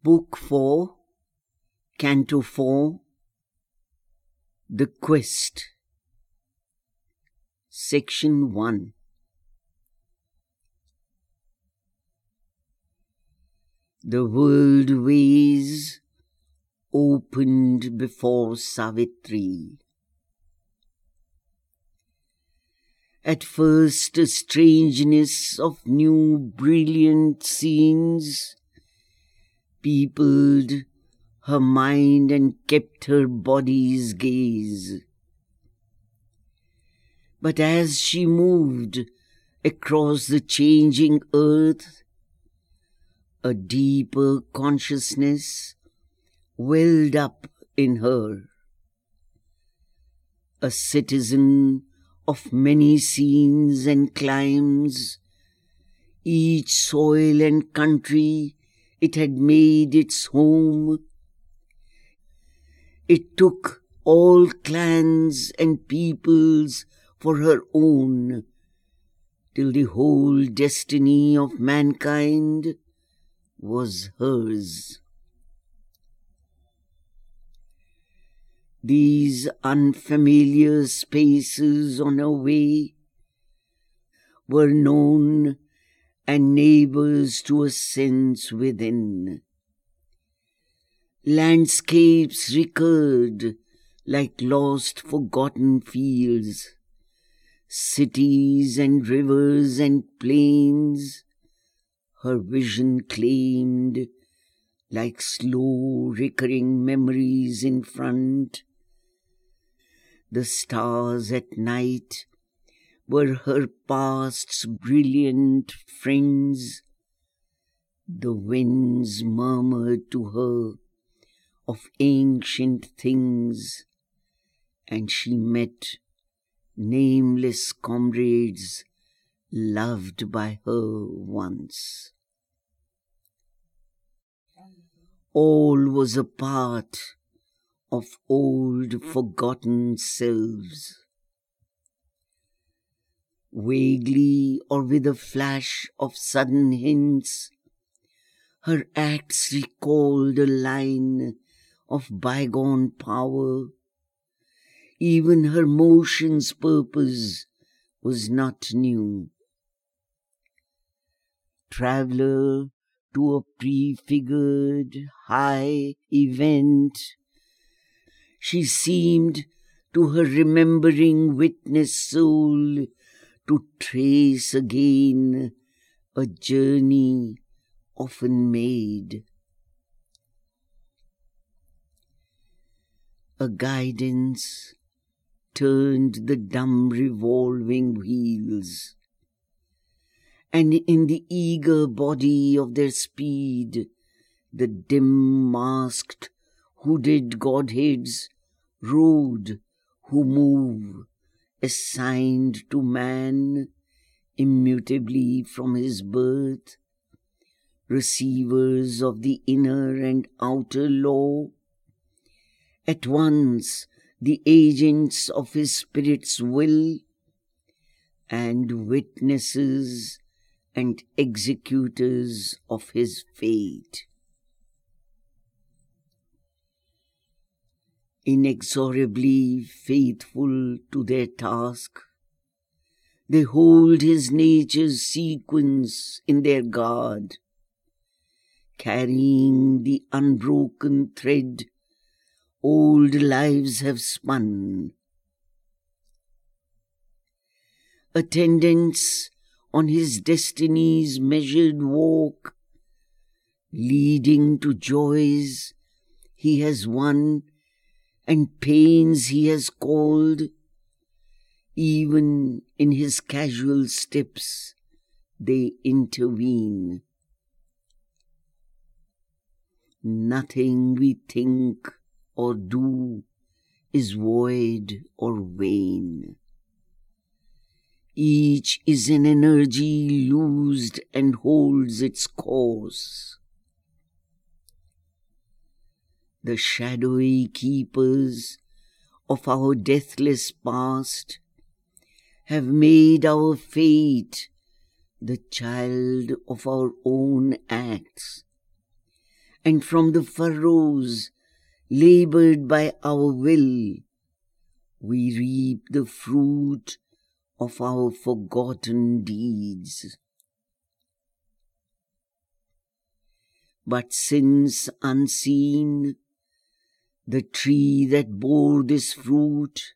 Book 4, Canto 4, The Quest, Section 1. The world ways opened before Savitri. At first a strangeness of new brilliant scenes peopled her mind and kept her body's gaze. But as she moved across the changing earth, a deeper consciousness welled up in her. A citizen of many scenes and climes, each soil and country it had made its home. It took all clans and peoples for her own, till the whole destiny of mankind was hers. These unfamiliar spaces on her way were known and neighbors to a sense within. Landscapes recurred like lost, forgotten fields. Cities and rivers and plains her vision claimed like slow recurring memories in front. The stars at night were her past's brilliant friends. The winds murmured to her of ancient things, and she met nameless comrades loved by her once. All was a part of old forgotten selves. Vaguely or with a flash of sudden hints, her acts recalled a line of bygone power. Even her motion's purpose was not new. Traveller to a prefigured high event, she seemed to her remembering witness soul to trace again a journey often made. A guidance turned the dumb revolving wheels, and in the eager body of their speed, the dim masked hooded godheads rode who move, assigned to man immutably from his birth, receivers of the inner and outer law, at once the agents of his spirit's will and witnesses and executors of his fate. Inexorably faithful to their task, they hold his nature's sequence in their guard, carrying the unbroken thread old lives have spun. Attendants on his destiny's measured walk, leading to joys he has won and pains he has called, even in his casual steps they intervene. Nothing we think or do is void or vain. Each is an energy loosed and holds its course. The shadowy keepers of our deathless past have made our fate the child of our own acts, and from the furrows labored by our will, we reap the fruit of our forgotten deeds. But since unseen, the tree that bore this fruit,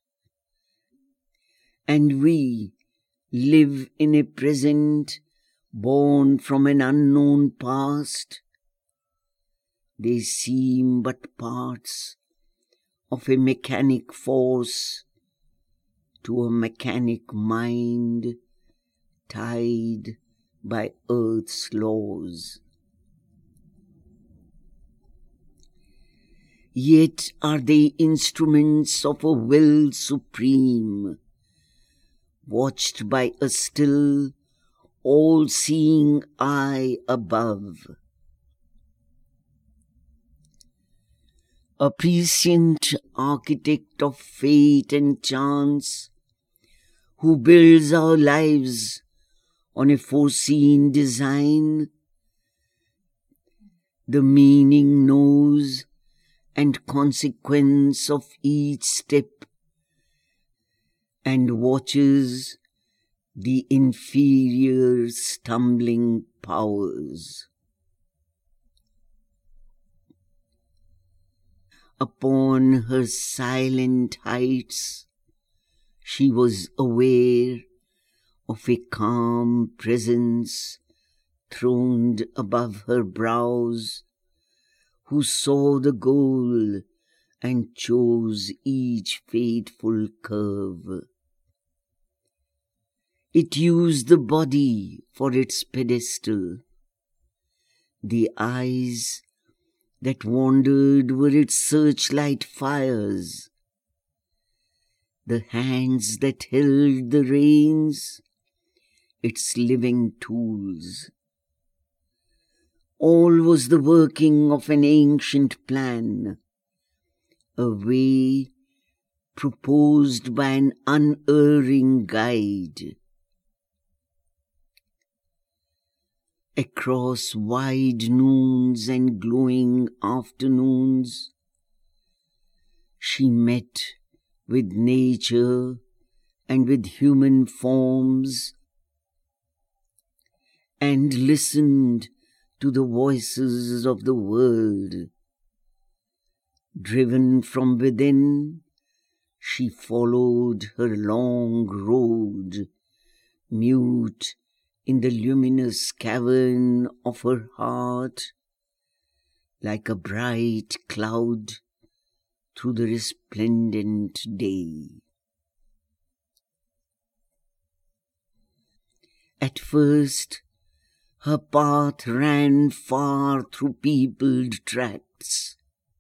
and we live in a present born from an unknown past, they seem but parts of a mechanic force to a mechanic mind tied by earth's laws. Yet are they instruments of a will supreme, watched by a still, all-seeing eye above. A prescient architect of fate and chance, who builds our lives on a foreseen design, the meaning knows and consequence of each step, and watches the inferior stumbling powers. Upon her silent heights, she was aware of a calm presence throned above her brows, who saw the goal and chose each fateful curve. It used the body for its pedestal. The eyes that wandered were its searchlight fires. The hands that held the reins, its living tools. All was the working of an ancient plan, a way proposed by an unerring guide. Across wide noons and glowing afternoons, she met with nature and with human forms, and listened to the voices of the world. Driven from within, she followed her long road, mute in the luminous cavern of her heart, like a bright cloud through the resplendent day. At first, her path ran far through peopled tracts,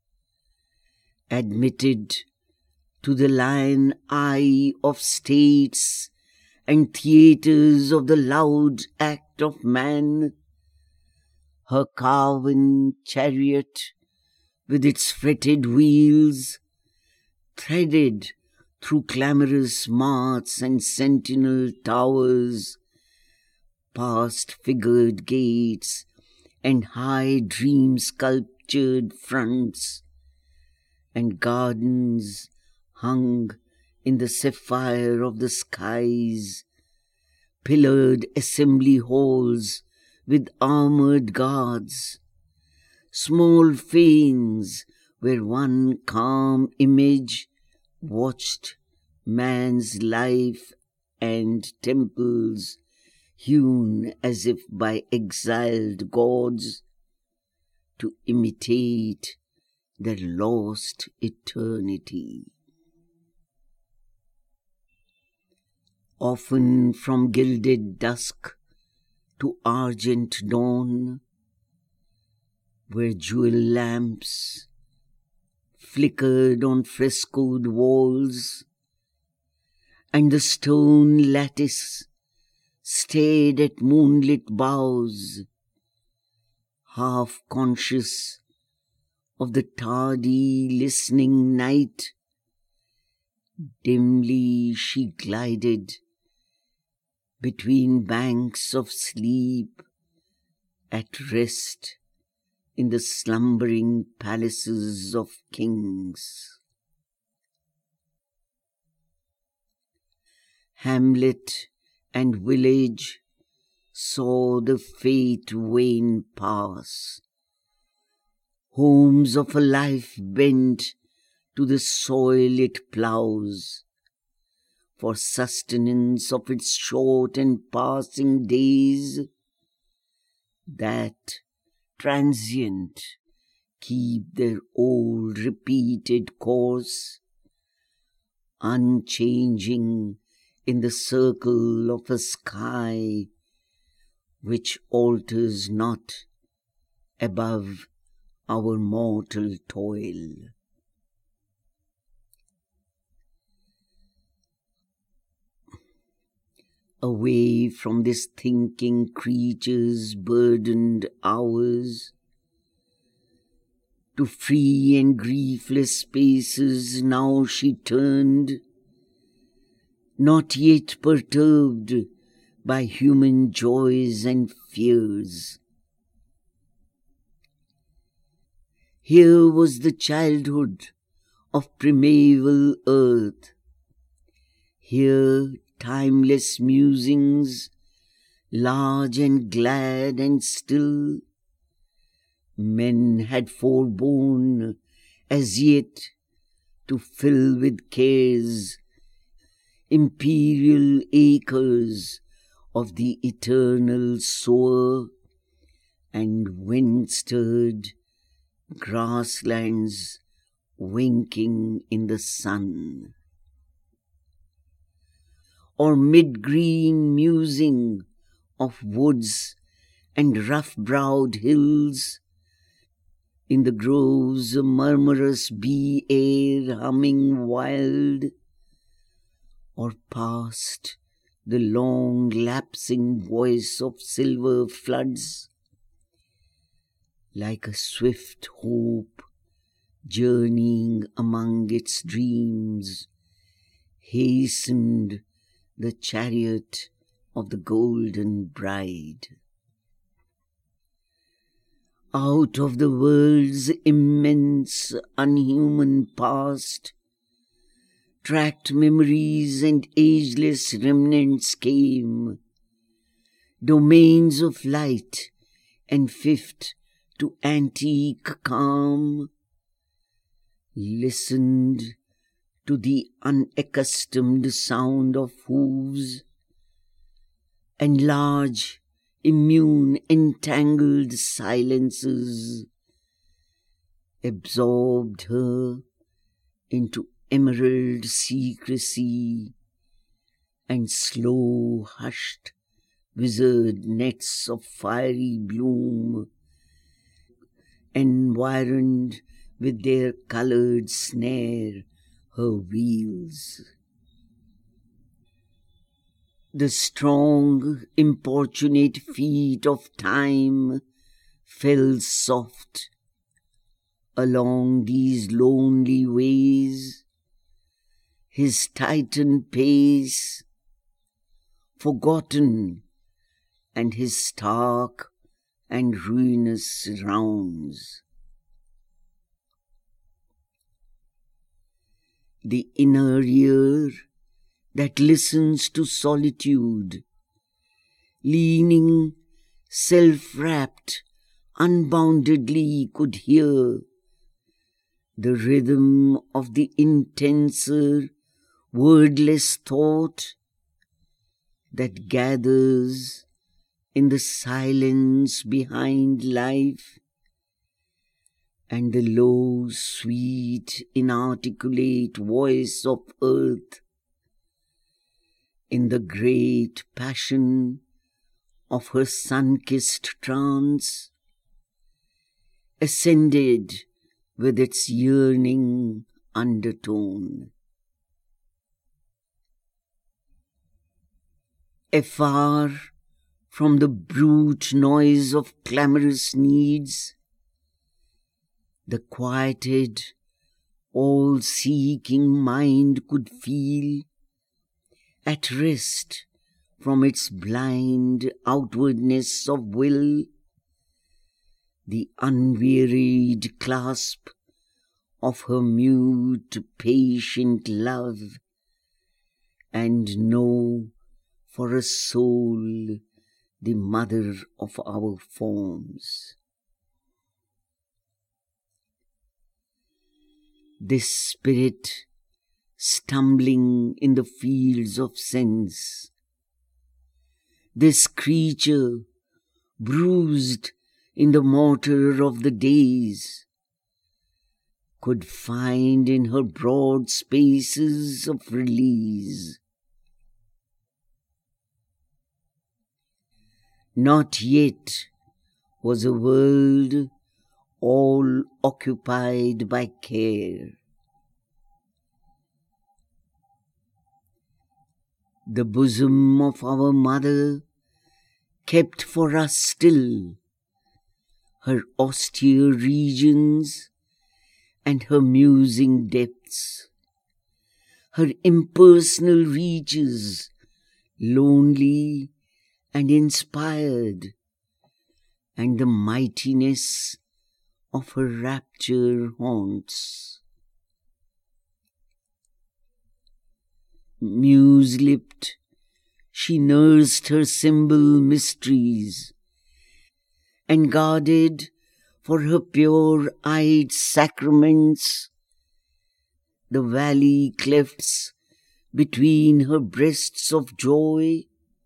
admitted to the lion eye of states and theatres of the loud act of man. Her carven chariot, with its fretted wheels, threaded through clamorous marts and sentinel towers, past figured gates and high dream-sculptured fronts, and gardens hung in the sapphire of the skies, pillared assembly halls with armored guards, small fanes where one calm image watched man's life, and temples hewn as if by exiled gods to imitate their lost eternity. Often from gilded dusk to argent dawn, where jewel lamps flickered on frescoed walls, and the stone lattice stared at moonlit boughs, half conscious of the tardy listening night, dimly she glided between banks of sleep, at rest in the slumbering palaces of kings. Hamlet and village saw the fate wane pass, homes of a life bent to the soil it ploughs, for sustenance of its short and passing days, that, transient, keep their old repeated course, unchanging in the circle of a sky which alters not above our mortal toil. Away from this thinking creature's burdened hours, to free and griefless spaces now she turned, not yet perturbed by human joys and fears. Here was the childhood of primeval earth. Here timeless musings, large and glad and still, men had forborne as yet to fill with cares imperial acres of the eternal sower and wind-stirred grasslands winking in the sun. Or mid-green musing of woods and rough-browed hills, in the groves a murmurous bee air humming wild, or past the long lapsing voice of silver floods, like a swift hope journeying among its dreams, hastened the chariot of the golden bride. Out of the world's immense unhuman past, tracked memories and ageless remnants came, domains of light and fifth to antique calm, listened to the unaccustomed sound of hooves, and large, immune, entangled silences absorbed her into emerald secrecy and slow, hushed, wizard nets of fiery bloom, environed with their colored snare her wheels. The strong, importunate feet of time fell soft along these lonely ways, his tightened pace forgotten, and his stark and ruinous rounds. The inner ear that listens to solitude, leaning, self-wrapped, unboundedly could hear the rhythm of the intenser, wordless thought that gathers in the silence behind life, and the low, sweet, inarticulate voice of earth in the great passion of her sun-kissed trance, ascended with its yearning undertone. Afar from the brute noise of clamorous needs, the quieted, all-seeking mind could feel, at rest from its blind outwardness of will, the unwearied clasp of her mute, patient love, and know for a soul the mother of our forms. This spirit, stumbling in the fields of sense, this creature, bruised in the mortar of the days, could find in her broad spaces of release. Not yet was a world all occupied by care. The bosom of our mother kept for us still her austere regions and her musing depths, her impersonal reaches, lonely and inspired, and the mightiness of her rapture haunts. Muse-lipped, she nursed her symbol mysteries, and guarded for her pure-eyed sacraments the valley clefts between her breasts of joy,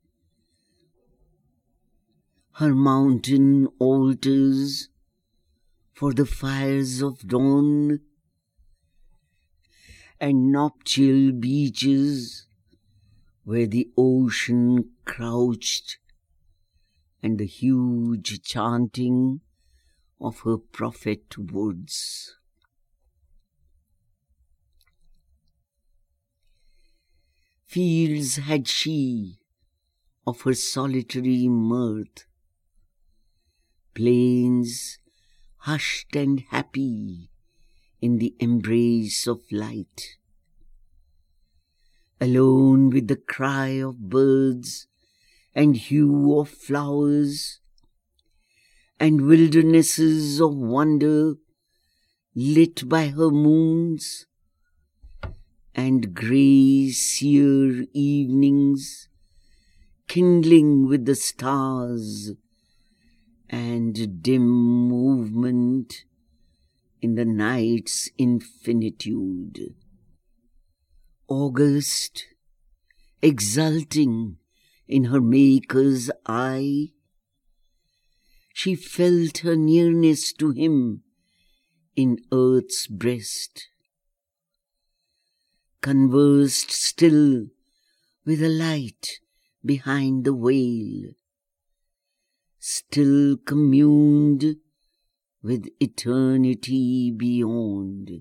her mountain altars for the fires of dawn, and nuptial beaches where the ocean crouched, and the huge chanting of her prophet woods. Fields had she of her solitary mirth, plains hushed and happy in the embrace of light, alone with the cry of birds and hue of flowers, and wildernesses of wonder lit by her moons, and grey sear evenings kindling with the stars, and dim movement in the night's infinitude. August, exulting in her Maker's eye, she felt her nearness to him in earth's breast, conversed still with a light behind the veil, still communed with eternity beyond.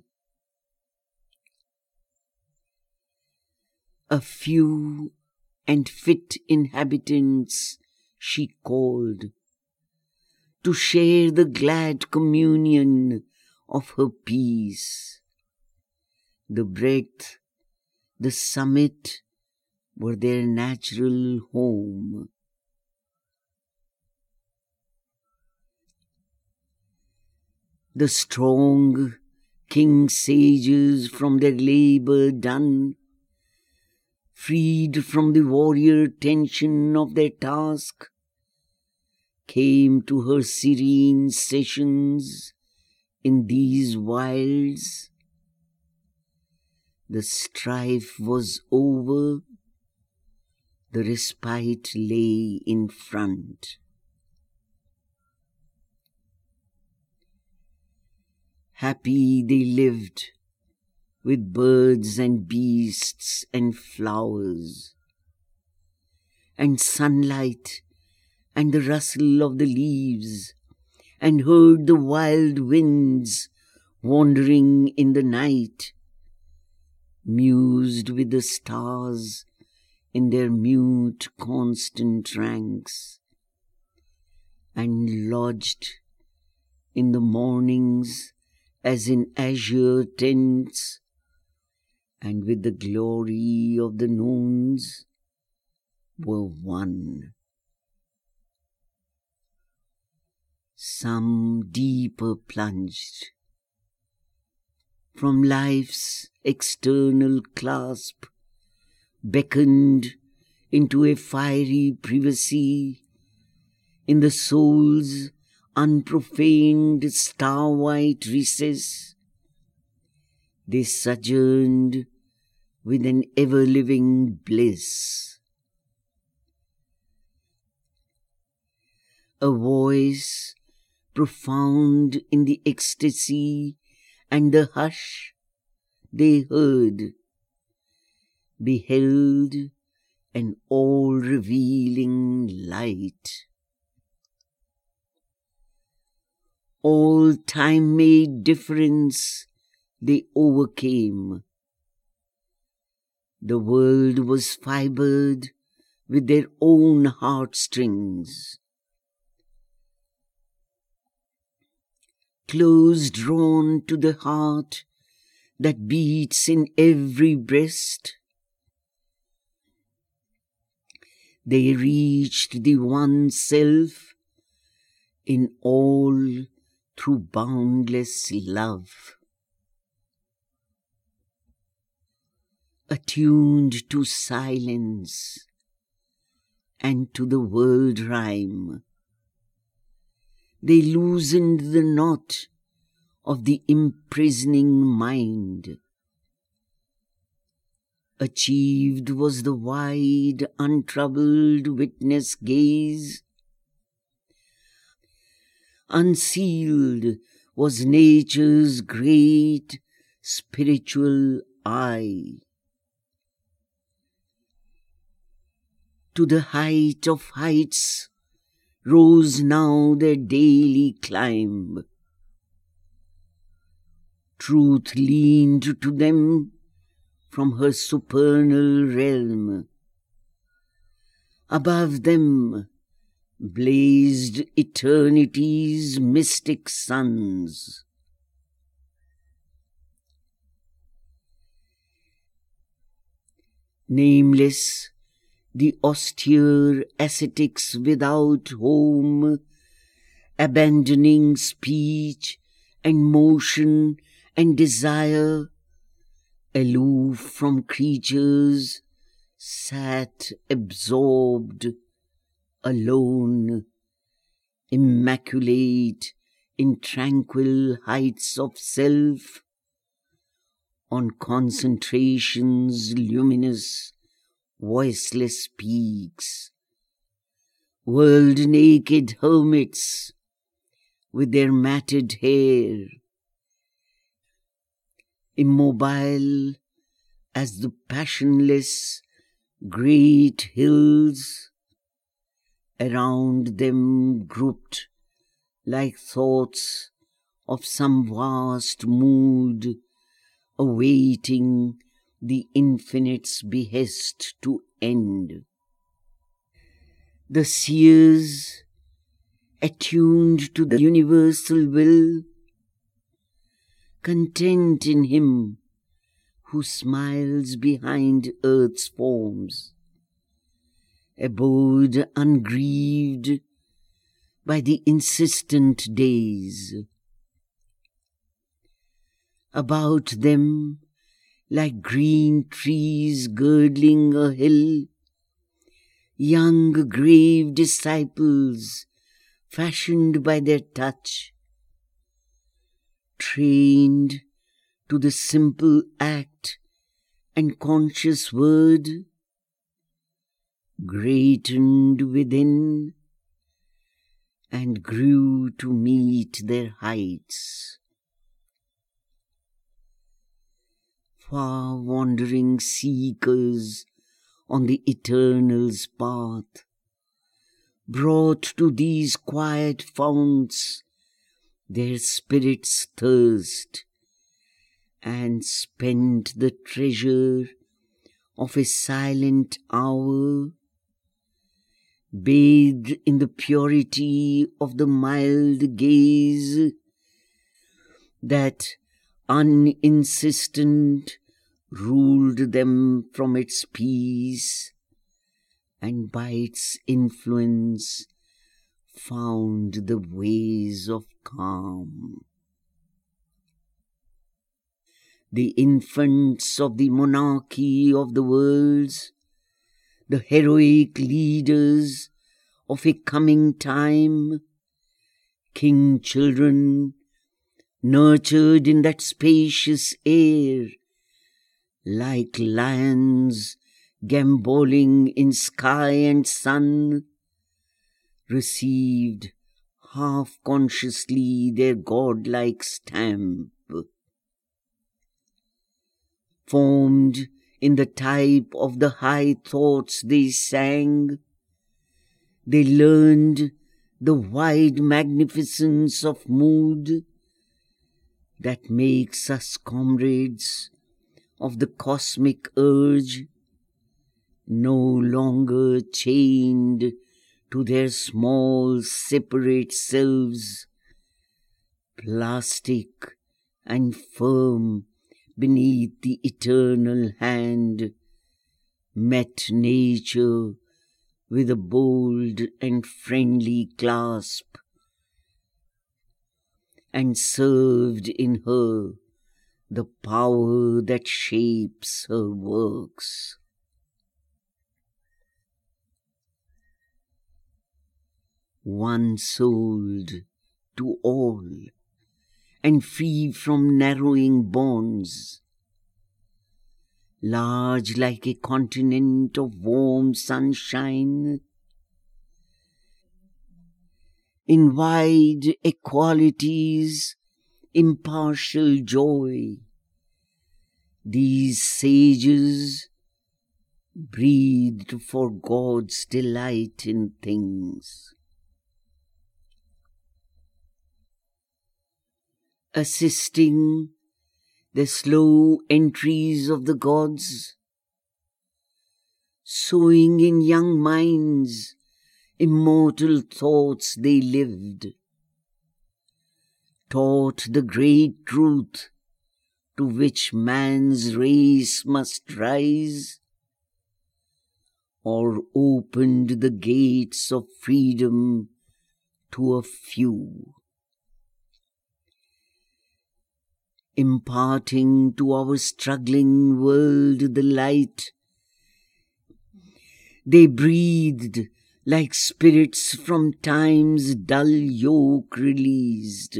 A few and fit inhabitants she called to share the glad communion of her peace. The breadth, the summit were their natural home. The strong king sages from their labor done, freed from the warrior tension of their task, came to her serene sessions in these wilds. The strife was over, the respite lay in front. Happy they lived, with birds and beasts and flowers, and sunlight and the rustle of the leaves, and heard the wild winds wandering in the night, mused with the stars in their mute constant ranks, and lodged in the mornings as in azure tents, and with the glory of the noons were one. some deeper plunged. From life's external clasp beckoned into a fiery privacy in the soul's unprofaned star-white recess. They sojourned with an ever-living bliss. A voice profound in the ecstasy and the hush they heard, beheld an all-revealing light. All time-made difference they overcame. The world was fibered with their own heartstrings. Close drawn to the heart that beats in every breast, they reached the one self in all through boundless love. Attuned to silence and to the world rhyme, they loosened the knot of the imprisoning mind. Achieved was the wide, untroubled witness gaze. Unsealed was nature's great spiritual eye. To the height of heights rose now their daily climb. Truth leaned to them from her supernal realm. Above them blazed eternity's mystic suns. Nameless, the austere ascetics without home, abandoning speech and motion and desire, aloof from creatures, sat absorbed, alone, immaculate in tranquil heights of self, on concentration's luminous, voiceless peaks, world-naked hermits with their matted hair, immobile as the passionless great hills, around them grouped like thoughts of some vast mood, awaiting the infinite's behest to end. The seers, attuned to the universal will, content in him who smiles behind earth's forms, abode ungrieved by the insistent days. About them, like green trees girdling a hill, young grave disciples fashioned by their touch, trained to the simple act and conscious word, greatened within and grew to meet their heights. Far wandering seekers on the Eternal's path, brought to these quiet founts their spirits' thirst, and spent the treasure of a silent hour, bathed in the purity of the mild gaze that, uninsistent, ruled them from its peace, and by its influence found the ways of calm. The infants of the monarchy of the worlds, the heroic leaders of a coming time, king children nurtured in that spacious air, like lions gambolling in sky and sun, received half-consciously their godlike stamp. Formed in the type of the high thoughts they sang, they learned the wide magnificence of mood that makes us comrades of the cosmic urge, no longer chained to their small separate selves, plastic and firm beneath the eternal hand, met nature with a bold and friendly clasp, and served in her the power that shapes her works. One-souled to all, and free from narrowing bonds, large like a continent of warm sunshine, in wide equality's impartial joy, these sages breathed for God's delight in things. Assisting the slow entries of the gods, sowing in young minds immortal thoughts they lived, taught the great truth to which man's race must rise, or opened the gates of freedom to a few, imparting to our struggling world the light they breathed like spirits from time's dull yoke released,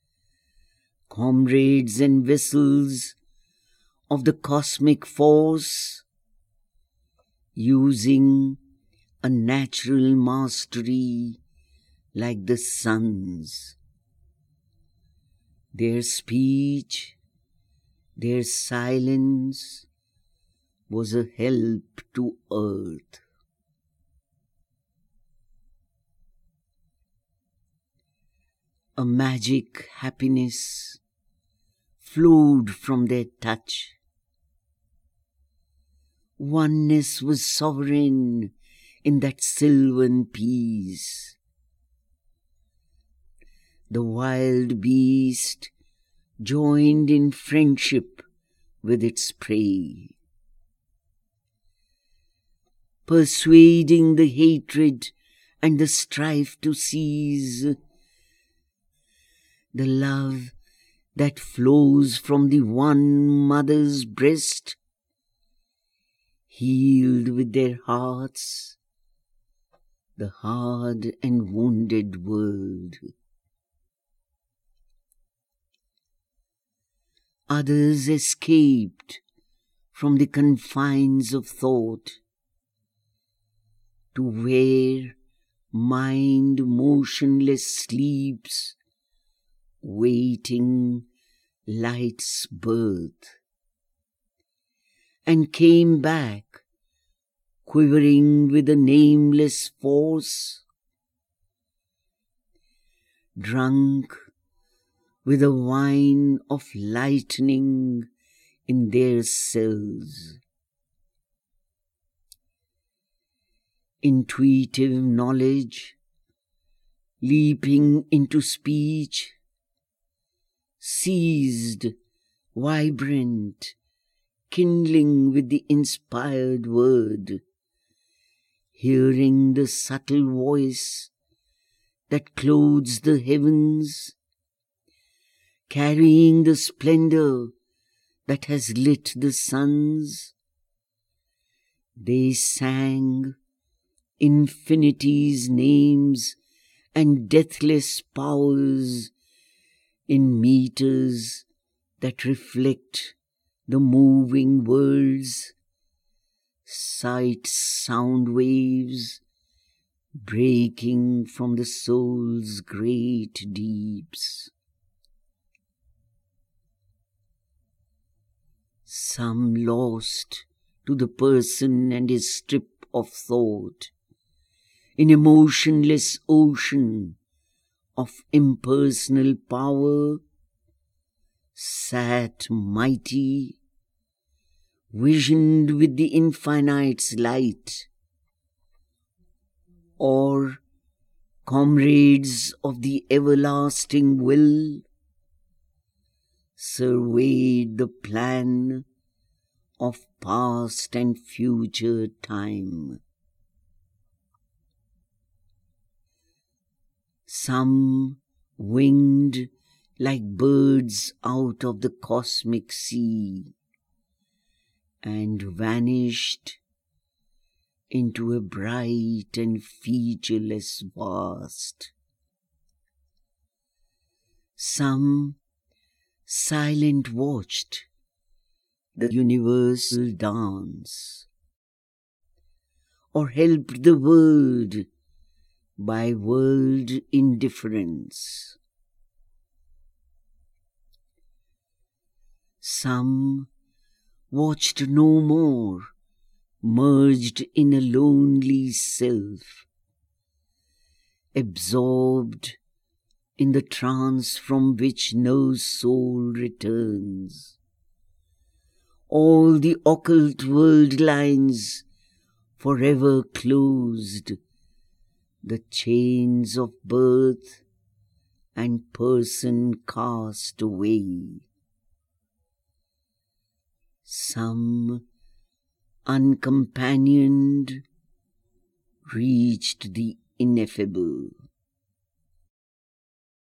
comrades and vessels of the cosmic force, using a natural mastery like the sun's. Their speech, their silence was a help to earth. A magic happiness flowed from their touch. Oneness was sovereign in that sylvan peace. The wild beast joined in friendship with its prey, persuading the hatred and the strife to cease. The love that flows from the one mother's breast healed with their hearts the hard and wounded world. Others escaped from the confines of thought to where mind motionless sleeps, waiting light's birth, and came back quivering with a nameless force, drunk with a wine of lightning in their cells. Intuitive knowledge, leaping into speech, seized, vibrant, kindling with the inspired word, hearing the subtle voice that clothes the heavens, carrying the splendor that has lit the suns. They sang infinity's names and deathless powers in meters that reflect the moving worlds, sight sound waves breaking from the soul's great deeps. Some lost to the person and his strip of thought, in a motionless ocean of impersonal power, sat mighty, visioned with the infinite's light, or comrades of the everlasting will, surveyed the plan of past and future time. Some winged like birds out of the cosmic sea and vanished into a bright and featureless vast. Some silent watched the universal dance, or helped the world by world indifference. Some watched no more, merged in a lonely self, absorbed in the trance from which no soul returns. All the occult world lines forever closed, the chains of birth and person cast away. Some uncompanioned reached the ineffable.